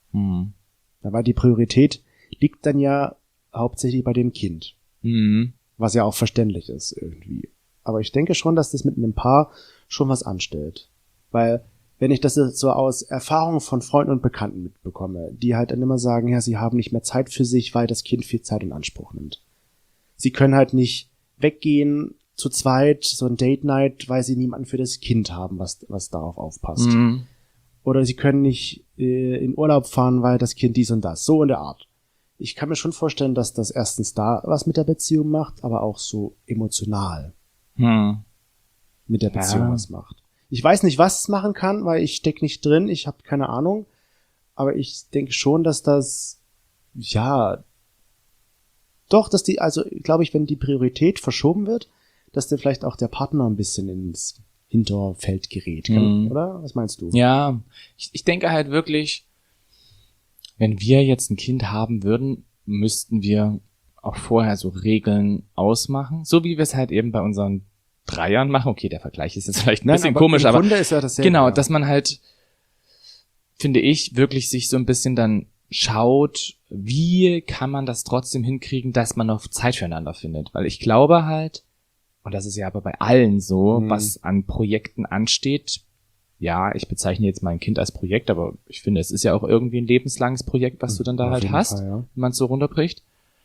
Aber die Priorität liegt dann ja hauptsächlich bei dem Kind. Was ja auch verständlich ist irgendwie. Aber ich denke schon, dass das mit einem Paar schon was anstellt. Weil, wenn ich das jetzt so aus Erfahrung von Freunden und Bekannten mitbekomme, die halt dann immer sagen, ja, sie haben nicht mehr Zeit für sich, weil das Kind viel Zeit in Anspruch nimmt. Sie können halt nicht weggehen zu zweit, so ein Date Night, weil sie niemanden für das Kind haben, was darauf aufpasst. Oder sie können nicht in Urlaub fahren, weil das Kind dies und das. So in der Art. Ich kann mir schon vorstellen, dass das erstens da was mit der Beziehung macht, aber auch so emotional mit der Beziehung was macht. Ich weiß nicht, was es machen kann, weil ich stecke nicht drin, ich habe keine Ahnung. Aber ich denke schon, dass das, ja, doch, dass die, also glaube ich, wenn die Priorität verschoben wird, dass dann vielleicht auch der Partner ein bisschen ins Hinterfeld gerät, oder? Was meinst du? Ja, ich denke halt wirklich, wenn wir jetzt ein Kind haben würden, müssten wir auch vorher so Regeln ausmachen, so wie wir es halt eben bei unseren Dreiern machen. Okay, der Vergleich ist jetzt vielleicht ein bisschen komisch, aber ist ja dasselbe, genau, dass man halt, finde ich, wirklich sich so ein bisschen dann schaut, wie kann man das trotzdem hinkriegen, dass man noch Zeit füreinander findet. Weil ich glaube halt, und das ist ja aber bei allen so, was an Projekten ansteht, ja, ich bezeichne jetzt mein Kind als Projekt, aber ich finde, es ist ja auch irgendwie ein lebenslanges Projekt, was du dann da halt hast, Fall, ja. wenn man es so runterbricht.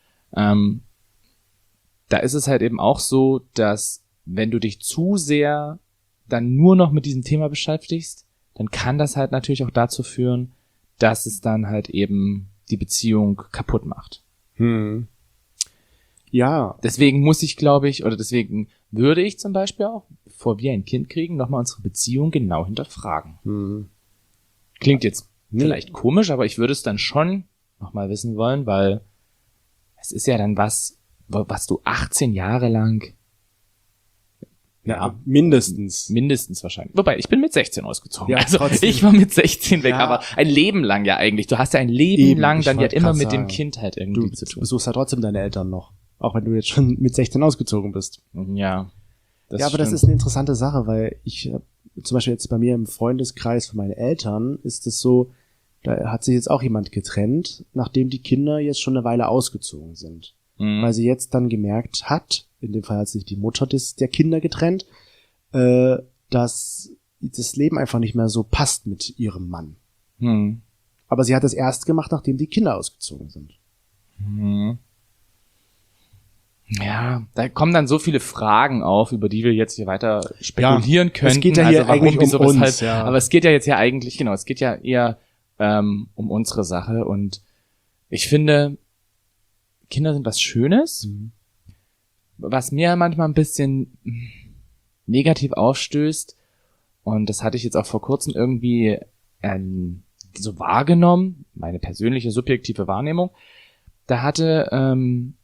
Da ist es halt eben auch so, dass wenn du dich zu sehr dann nur noch mit diesem Thema beschäftigst, dann kann das halt natürlich auch dazu führen, dass es dann halt eben die Beziehung kaputt macht. Ja. Deswegen muss ich, glaube ich, oder deswegen würde ich zum Beispiel auch, bevor wir ein Kind kriegen, nochmal unsere Beziehung genau hinterfragen. Klingt jetzt vielleicht komisch, aber ich würde es dann schon nochmal wissen wollen, weil es ist ja dann was du 18 Jahre lang Ja, mindestens. Mindestens wahrscheinlich. Wobei, ich bin mit 16 ausgezogen. Ja, also trotzdem. ich war mit 16 weg, Ja. aber ein Leben lang ja eigentlich. Du hast ja ein Leben Eben, lang ich dann ja wollte immer grad mit dem sagen. Kind halt Du irgendwie zu tun. besuchst ja trotzdem deine Eltern noch. Auch wenn du jetzt schon mit 16 ausgezogen bist. Ja. Ja, aber das stimmt. ist eine interessante Sache, weil zum Beispiel jetzt bei mir im Freundeskreis von meinen Eltern ist es so, da hat sich jetzt auch jemand getrennt, nachdem die Kinder jetzt schon eine Weile ausgezogen sind. Weil sie jetzt dann gemerkt hat, in dem Fall hat sich die Mutter der Kinder getrennt, dass das Leben einfach nicht mehr so passt mit ihrem Mann. Hm. Aber sie hat das erst gemacht, nachdem die Kinder ausgezogen sind. Hm. Ja, da kommen dann so viele Fragen auf, über die wir jetzt hier weiter spekulieren können. Es geht ja hier eigentlich um uns, ja. Aber es geht ja jetzt ja eigentlich, genau, es geht ja eher um unsere Sache. Und ich finde, Kinder sind was Schönes, was mir manchmal ein bisschen negativ aufstößt. Und das hatte ich jetzt auch vor kurzem irgendwie so wahrgenommen, meine persönliche subjektive Wahrnehmung. Da hatte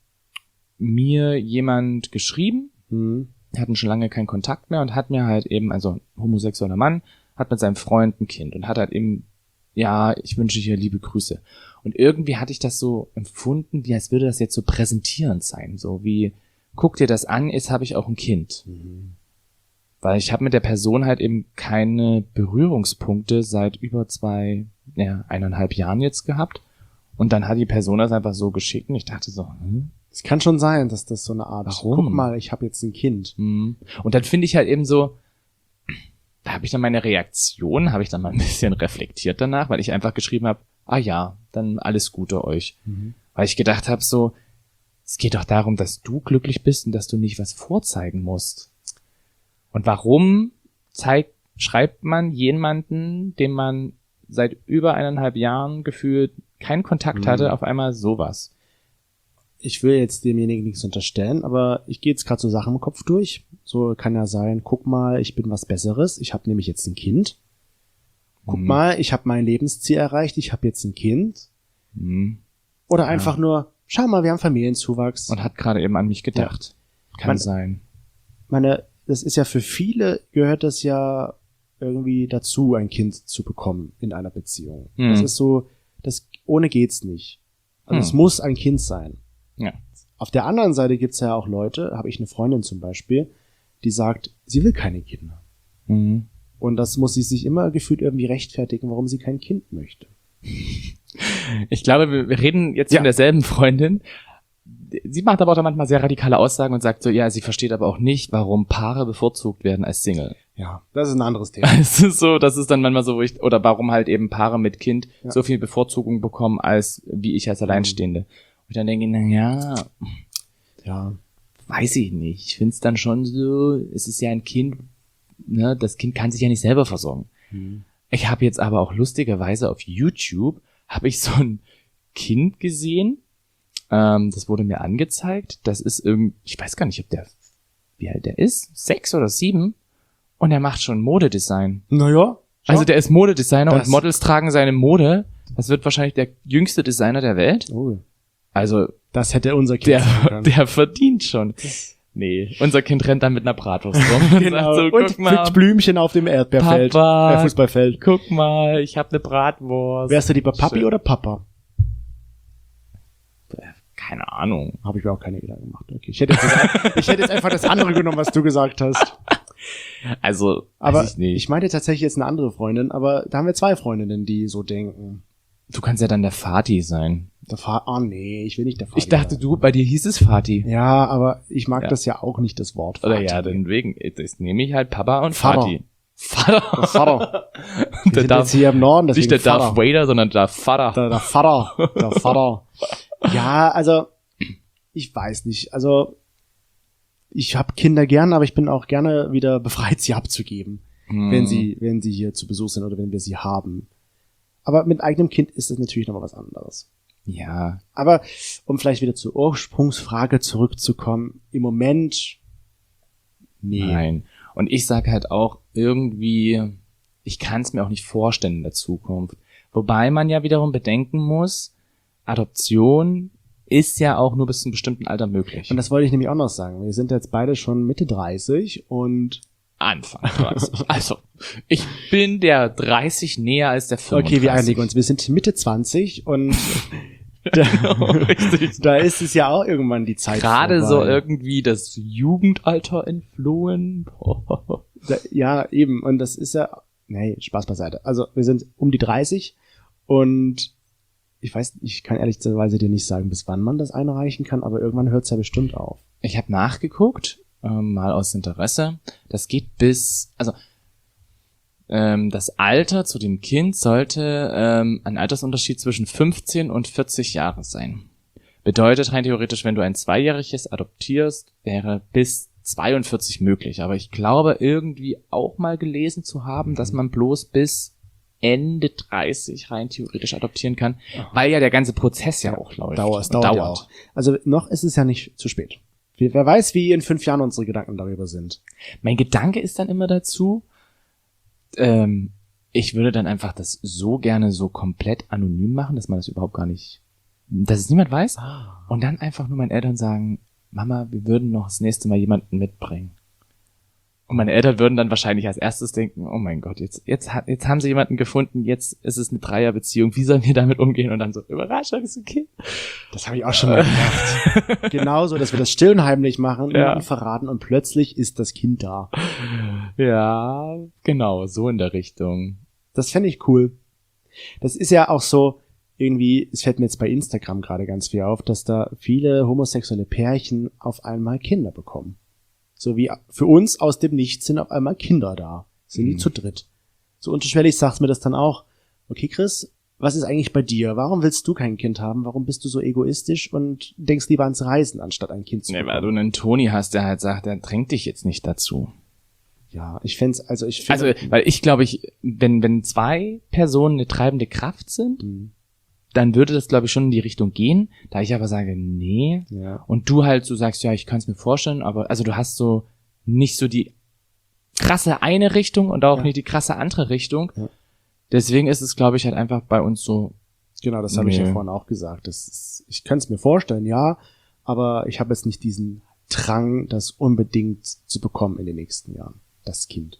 mir jemand geschrieben, hatten schon lange keinen Kontakt mehr und hat mir halt eben, also ein homosexueller Mann, hat mit seinem Freund ein Kind und hat halt eben, ja, ich wünsche dir liebe Grüße. Und irgendwie hatte ich das so empfunden, wie als würde das jetzt so präsentierend sein, so wie, guck dir das an, jetzt habe ich auch ein Kind. Weil ich habe mit der Person halt eben keine Berührungspunkte seit über 1,5 Jahren jetzt gehabt. Und dann hat die Person das einfach so geschickt und ich dachte so, Es kann schon sein, dass das so eine Art, Warum? guck mal, ich habe jetzt ein Kind. Und dann finde ich halt eben so, da habe ich dann meine Reaktion, habe ich dann mal ein bisschen reflektiert danach, weil ich einfach geschrieben habe, ah ja, dann alles Gute euch. Weil ich gedacht habe so, es geht doch darum, dass du glücklich bist und dass du nicht was vorzeigen musst. Und warum schreibt man jemanden, dem man seit über 1,5 Jahren gefühlt keinen Kontakt hatte, auf einmal sowas? Ich will jetzt demjenigen nichts unterstellen, aber ich gehe jetzt gerade so Sachen im Kopf durch. So kann ja sein, guck mal, ich bin was Besseres. Ich habe nämlich jetzt ein Kind. Guck mal, ich habe mein Lebensziel erreicht. Ich habe jetzt ein Kind. Oder einfach nur, schau mal, wir haben Familienzuwachs. Und hat gerade eben an mich gedacht. Kann sein. Das ist ja für viele, gehört das ja irgendwie dazu, ein Kind zu bekommen in einer Beziehung. Das ist so, ohne geht's nicht. Also es muss ein Kind sein. Ja. Auf der anderen Seite gibt's ja auch Leute, habe ich eine Freundin zum Beispiel, die sagt, sie will keine Kinder. Und das muss sie sich immer gefühlt irgendwie rechtfertigen, warum sie kein Kind möchte. Ich glaube, wir reden jetzt von derselben Freundin. Sie macht aber auch manchmal sehr radikale Aussagen und sagt so, ja, sie versteht aber auch nicht, warum Paare bevorzugt werden als Single. Ja, das ist ein anderes Thema. Es ist so, das ist dann manchmal so, oder warum halt eben Paare mit Kind so viel Bevorzugung bekommen, als wie ich als Alleinstehende. Und ich dann denke, na ja, weiß ich nicht. Ich finde es dann schon so, es ist ja ein Kind, ne, das Kind kann sich ja nicht selber versorgen. Ich habe jetzt aber auch lustigerweise auf YouTube, habe ich so ein Kind gesehen, das wurde mir angezeigt, das ist ich weiß gar nicht, wie alt der ist, 6 oder 7, und er macht schon Modedesign. Naja. Also der ist Modedesigner und Models tragen seine Mode. Das wird wahrscheinlich der jüngste Designer der Welt. Oh. Also das hätte unser Kind sein können. Der verdient schon. Nee, unser Kind rennt dann mit einer Bratwurst rum und sagt so, und guck mal, pflückt Blümchen auf dem Erdbeerfeld, Papa, Fußballfeld. Guck mal, ich habe eine Bratwurst. Wärst du lieber Papi oder Papa? Keine Ahnung. Habe ich mir auch keine Gedanken gemacht. Okay. Ich hätte jetzt einfach das andere genommen, was du gesagt hast. Also, aber weiß ich nicht. Ich meinte tatsächlich jetzt eine andere Freundin, aber da haben wir 2 Freundinnen, die so denken. Du kannst ja dann der Vati sein. Nee, ich will nicht der Vati Ich dachte, sein. bei dir hieß es Vati. Ja, aber ich mag das ja auch nicht, das Wort Vati. Oder ja, deswegen, das nehme ich halt Papa und Vater. Vati. Vater. Der Vater. Wir Der sind Darth, jetzt hier im Norden, deswegen nicht der Vater. Darth Vader, sondern der Vater. Der Vater. Der Vater. Ja, also, ich weiß nicht. Also, ich habe Kinder gern, aber ich bin auch gerne wieder befreit, sie abzugeben, wenn sie hier zu Besuch sind oder wenn wir sie haben. Aber mit eigenem Kind ist es natürlich nochmal was anderes. Ja. Aber um vielleicht wieder zur Ursprungsfrage zurückzukommen, im Moment, nee. Nein. Und ich sage halt auch irgendwie, ich kann es mir auch nicht vorstellen in der Zukunft. Wobei man ja wiederum bedenken muss, Adoption ist ja auch nur bis zu einem bestimmten Alter möglich. Und das wollte ich nämlich auch noch sagen. Wir sind jetzt beide schon Mitte 30 und Anfang 30. Also, ich bin der 30 näher als der 35. okay, wir einigen uns. Wir sind Mitte 20 und Richtig. Da ist es ja auch irgendwann die Zeit Gerade vorbei. so irgendwie das Jugendalter entflohen. Ja, eben. Und das ist ja, nee, Spaß beiseite. Also wir sind um die 30 und ich weiß, ich kann ehrlicherweise dir nicht sagen, bis wann man das einreichen kann, aber irgendwann hört es ja bestimmt auf. Ich habe nachgeguckt, mal aus Interesse. Das geht bis, also das Alter zu dem Kind sollte ein Altersunterschied zwischen 15 und 40 Jahre sein. Bedeutet rein theoretisch, wenn du ein 2-jähriges adoptierst, wäre bis 42 möglich. Aber ich glaube irgendwie auch mal gelesen zu haben, dass man bloß bis Ende 30 rein theoretisch adoptieren kann, weil ja der ganze Prozess ja auch läuft. Dauert ja auch. Also noch ist es ja nicht zu spät. Wer weiß, wie in 5 Jahren unsere Gedanken darüber sind. Mein Gedanke ist dann immer dazu, ich würde dann einfach das so gerne so komplett anonym machen, dass man das überhaupt gar nicht, dass es niemand weiß. Und dann einfach nur meinen Eltern sagen, Mama, wir würden noch das nächste Mal jemanden mitbringen. Und meine Eltern würden dann wahrscheinlich als erstes denken, oh mein Gott, jetzt haben sie jemanden gefunden, jetzt ist es eine Dreierbeziehung, wie sollen wir damit umgehen? Und dann so, Überraschung, ist okay. Das habe ich auch schon mal gemacht. Genauso, dass wir das still und heimlich machen, niemanden verraten und plötzlich ist das Kind da. Ja, genau, so in der Richtung. Das fände ich cool. Das ist ja auch so, irgendwie, es fällt mir jetzt bei Instagram gerade ganz viel auf, dass da viele homosexuelle Pärchen auf einmal Kinder bekommen. So wie für uns aus dem Nichts sind auf einmal Kinder da. Sind die zu dritt. So unterschwellig sagt mir das dann auch, okay Chris, was ist eigentlich bei dir? Warum willst du kein Kind haben? Warum bist du so egoistisch und denkst lieber ans Reisen, anstatt ein Kind zu bekommen? Nee, weil du einen Toni hast, der halt sagt, der drängt dich jetzt nicht dazu. Ja, ich fänd's, also weil ich glaube, wenn 2 Personen eine treibende Kraft sind, dann würde das, glaube ich, schon in die Richtung gehen. Da ich aber sage, nee. Ja. Und du halt so sagst, ja, ich kann es mir vorstellen, aber also du hast so nicht so die krasse eine Richtung und auch nicht die krasse andere Richtung. Ja. Deswegen ist es, glaube ich, halt einfach bei uns so. Genau, das habe ich ja vorhin auch gesagt. Ich kann es mir vorstellen, ja, aber ich habe jetzt nicht diesen Drang, das unbedingt zu bekommen in den nächsten Jahren. Das Kind.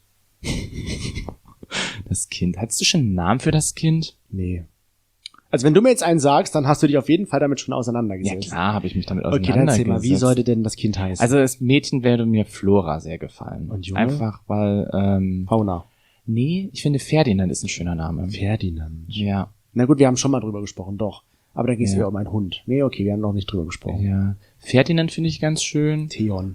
Das Kind. Hattest du schon einen Namen für das Kind? Nee. Also wenn du mir jetzt einen sagst, dann hast du dich auf jeden Fall damit schon auseinandergesetzt. Ja klar, habe ich mich damit auseinandergesetzt. Okay, dann erzähl mal, wie sollte denn das Kind heißen? Also das Mädchen würde mir Flora sehr gefallen. Und Junge? Einfach, weil... Fauna. Nee, ich finde Ferdinand ist ein schöner Name. Ferdinand. Ja. Na gut, wir haben schon mal drüber gesprochen, doch. Aber da ging es wieder um einen Hund. Nee, okay, wir haben noch nicht drüber gesprochen. Ja. Ferdinand finde ich ganz schön. Theon.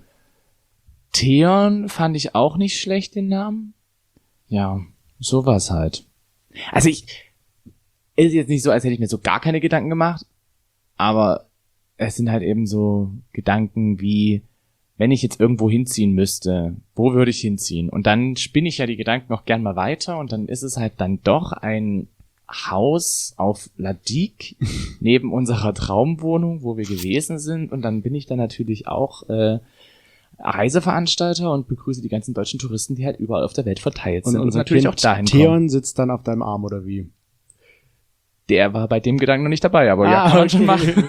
Theon fand ich auch nicht schlecht, den Namen. Ja, sowas halt. Also ist jetzt nicht so, als hätte ich mir so gar keine Gedanken gemacht, aber es sind halt eben so Gedanken wie, wenn ich jetzt irgendwo hinziehen müsste, wo würde ich hinziehen? Und dann spinne ich ja die Gedanken noch gern mal weiter und dann ist es halt dann doch ein Haus auf La Digue neben unserer Traumwohnung, wo wir gewesen sind, und dann bin ich dann natürlich auch Reiseveranstalter und begrüße die ganzen deutschen Touristen, die halt überall auf der Welt verteilt sind und natürlich kind auch dahin Theon kommen. sitzt dann auf deinem Arm oder wie? Der war bei dem Gedanken noch nicht dabei, aber ja, kann man schon machen.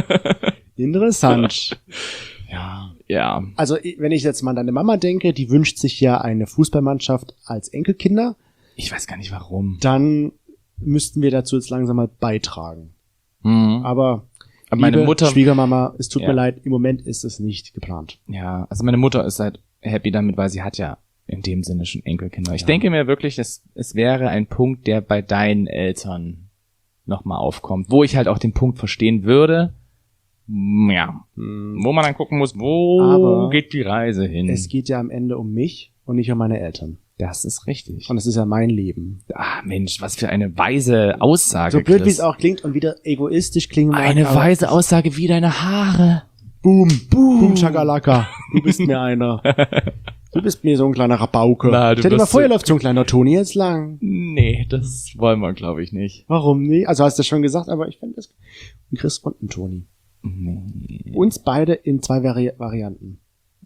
Interessant. Ja. Ja. Also, wenn ich jetzt mal an deine Mama denke, die wünscht sich ja eine Fußballmannschaft als Enkelkinder. Ich weiß gar nicht warum. Dann müssten wir dazu jetzt langsam mal beitragen. Mhm. Aber meine Mutter, Schwiegermama, es tut mir leid, im Moment ist es nicht geplant. Ja, also meine Mutter ist halt happy damit, weil sie hat ja in dem Sinne schon Enkelkinder. Ich denke mir wirklich, es wäre ein Punkt, der bei deinen Eltern nochmal aufkommt, wo ich halt auch den Punkt verstehen würde, ja, wo man dann gucken muss, wo geht die Reise hin? Es geht ja am Ende um mich und nicht um meine Eltern. Das ist richtig. Und es ist ja mein Leben. Ah, Mensch, was für eine weise Aussage. So blöd, wie es auch klingt und wieder egoistisch klingen mag. Eine weise Aussage wie deine Haare. Boom, boom, boom, Chakalaka. Du bist mir einer. Du bist mir so ein kleiner Rabauke. Stell dir mal vor, hier läuft so ein kleiner Toni jetzt lang. Nee, das wollen wir, glaube ich, nicht. Warum nicht? Also hast du schon gesagt, aber ich fände das ein Chris und ein Toni. Nee. Uns beide in 2 Varianten.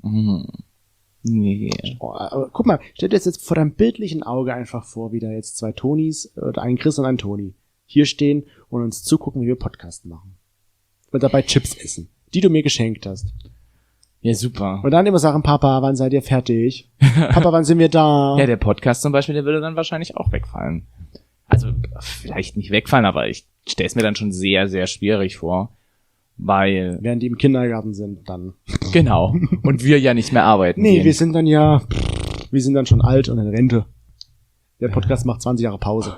Nee. Oh, aber guck mal, stell dir das jetzt vor deinem bildlichen Auge einfach vor, wie da jetzt 2 Tonis, oder ein Chris und ein Toni, hier stehen und uns zugucken, wie wir Podcast machen. Und dabei Chips essen, die du mir geschenkt hast. Ja, super. Und dann immer sagen, Papa, wann seid ihr fertig? Papa, wann sind wir da? Ja, der Podcast zum Beispiel, der würde dann wahrscheinlich auch wegfallen. also vielleicht nicht wegfallen, aber ich stelle es mir dann schon sehr, sehr schwierig vor, weil... Während die im Kindergarten sind, dann. Genau. Und wir ja nicht mehr arbeiten Nee, gehen. wir sind dann schon alt und in Rente. Der Podcast macht 20 Jahre Pause.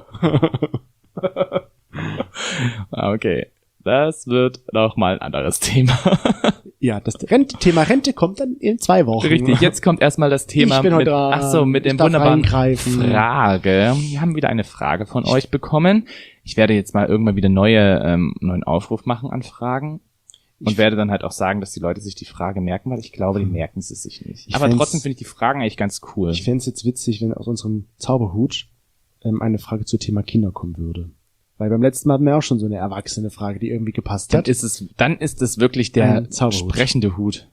Okay, das wird noch mal ein anderes Thema. Ja, das Thema Rente kommt dann in 2 Wochen. Richtig, jetzt kommt erstmal das Thema Ich bin heute dran. mit Ich dem darf wunderbaren eingreifen. Frage. Wir haben wieder eine Frage von euch bekommen. Ich werde jetzt mal irgendwann wieder neuen Aufruf machen an Fragen und werde dann halt auch sagen, dass die Leute sich die Frage merken, weil ich glaube, die merken sie sich nicht. Aber trotzdem finde ich die Fragen eigentlich ganz cool. Ich fände es jetzt witzig, wenn aus unserem Zauberhut eine Frage zum Thema Kinder kommen würde. Weil beim letzten Mal hatten wir auch schon so eine erwachsene Frage, die irgendwie gepasst hat. Dann ist es wirklich der Zauberhut. sprechende Hut.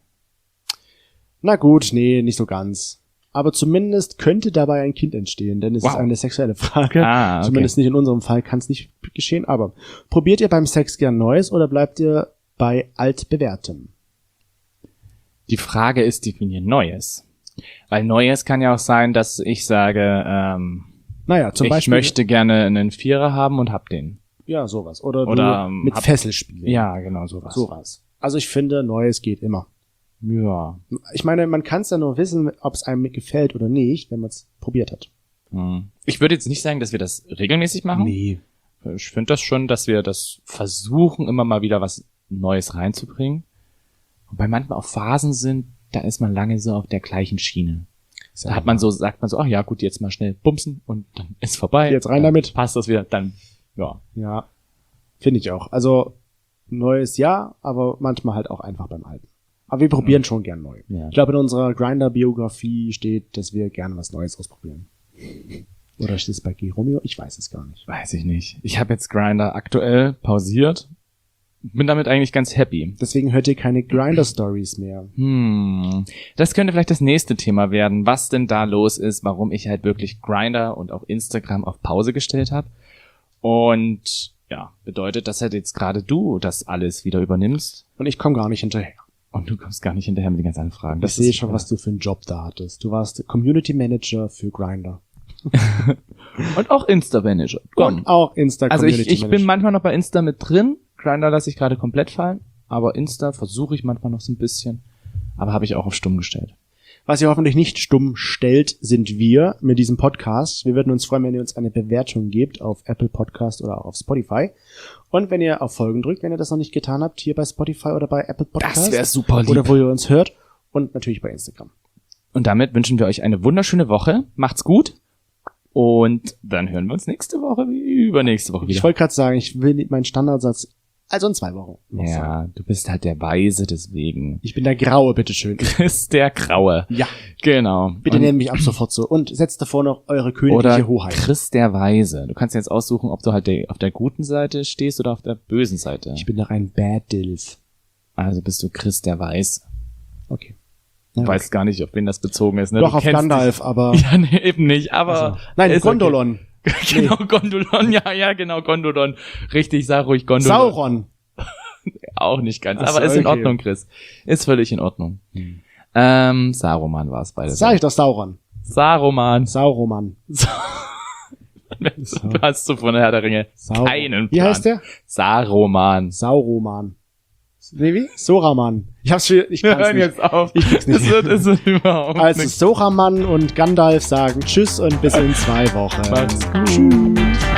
Na gut, nee, nicht so ganz. Aber zumindest könnte dabei ein Kind entstehen, denn es ist eine sexuelle Frage. Okay. Zumindest nicht in unserem Fall, kann es nicht geschehen. Aber probiert ihr beim Sex gern Neues oder bleibt ihr bei altbewährtem? Die Frage ist, definieren Neues. Weil Neues kann ja auch sein, dass ich sage, Zum ich Beispiel, möchte gerne einen Vierer haben und hab den. ja, sowas. Oder Oder, du mit Fesselspielen. Ja, genau, sowas. Sowas. Also ich finde, Neues geht immer. Ja. Ich meine, man kann es ja nur wissen, ob es einem gefällt oder nicht, wenn man es probiert hat. Ich würde jetzt nicht sagen, dass wir das regelmäßig machen. Nee. Ich finde das schon, dass wir das versuchen, immer mal wieder was Neues reinzubringen. Wobei manchmal auch Phasen sind, da ist man lange so auf der gleichen Schiene. Da sagt man so, ach ja, gut, jetzt mal schnell bumsen und dann ist vorbei. Jetzt rein damit. Passt das wieder, dann, ja. Ja, finde ich auch. Also, Neues ja, aber manchmal halt auch einfach beim Alten. Aber wir probieren schon gern neu. Ja. Ich glaube, in unserer Grindr-Biografie steht, dass wir gerne was Neues ausprobieren. Oder steht es bei G. Romeo? Ich weiß es gar nicht. Weiß ich nicht. Ich habe jetzt Grindr aktuell pausiert. Bin damit eigentlich ganz happy. Deswegen hört ihr keine Grindr-Stories mehr. Das könnte vielleicht das nächste Thema werden, was denn da los ist, warum ich halt wirklich Grindr und auch Instagram auf Pause gestellt habe. Und ja, bedeutet, dass halt jetzt gerade du das alles wieder übernimmst. Und ich komme gar nicht hinterher. Und du kommst gar nicht hinterher mit den ganzen Anfragen. Ich sehe schon, was du für einen Job da hattest. Du warst Community Manager für Grindr. Und auch Insta-Manager. Und auch Insta-Community Also ich bin manchmal noch bei Insta mit drin. Grindr lasse ich gerade komplett fallen. Aber Insta versuche ich manchmal noch so ein bisschen. Aber habe ich auch auf stumm gestellt. Was ihr hoffentlich nicht stumm stellt, sind wir mit diesem Podcast. Wir würden uns freuen, wenn ihr uns eine Bewertung gebt auf Apple Podcast oder auch auf Spotify. Und wenn ihr auf Folgen drückt, wenn ihr das noch nicht getan habt, hier bei Spotify oder bei Apple Podcast. Das wäre super lieb. Oder wo ihr uns hört. Und natürlich bei Instagram. Und damit wünschen wir euch eine wunderschöne Woche. Macht's gut. Und dann hören wir uns nächste Woche wie übernächste Woche wieder. Ich wollte gerade sagen, ich will meinen Standardsatz, also in 2 Wochen. Ja, du bist halt der Weise, deswegen. Ich bin der Graue, bitteschön. Chris der Graue. Ja. Genau. Bitte nennt mich ab sofort so. Und setzt davor noch eure königliche oder Hoheit. Chris der Weise. Du kannst jetzt aussuchen, ob du halt auf der guten Seite stehst oder auf der bösen Seite. Ich bin doch ein Bad Dilf. Also bist du Chris der Weise. Okay. Du weißt gar nicht, auf wen das bezogen ist, ne? Doch, du auf Gandalf, aber... Ja, nee, eben nicht, aber... Also. Nein, Gondolon. Okay. Genau, Gondolon, ja, genau, Gondolon. Richtig, sag ruhig Gondolon. Sauron. Auch nicht ganz, Achso, aber ist in okay. Ordnung, Chris. Ist völlig in Ordnung. Saruman war es beide. Sag ich doch Sauron. Saruman. Sauroman. Du hast du von der Herr der Ringe keinen Plan. Wie heißt der? Saruman. Sauroman. Nee, wie? Soraman. Ich hab's schon, ich Wir kann's hören nicht. jetzt auf. Ich krieg's nicht. Es wird überhaupt Also nichts. Soraman und Gandalf sagen Tschüss und bis in 2 Wochen. Macht's gut. Tschüss.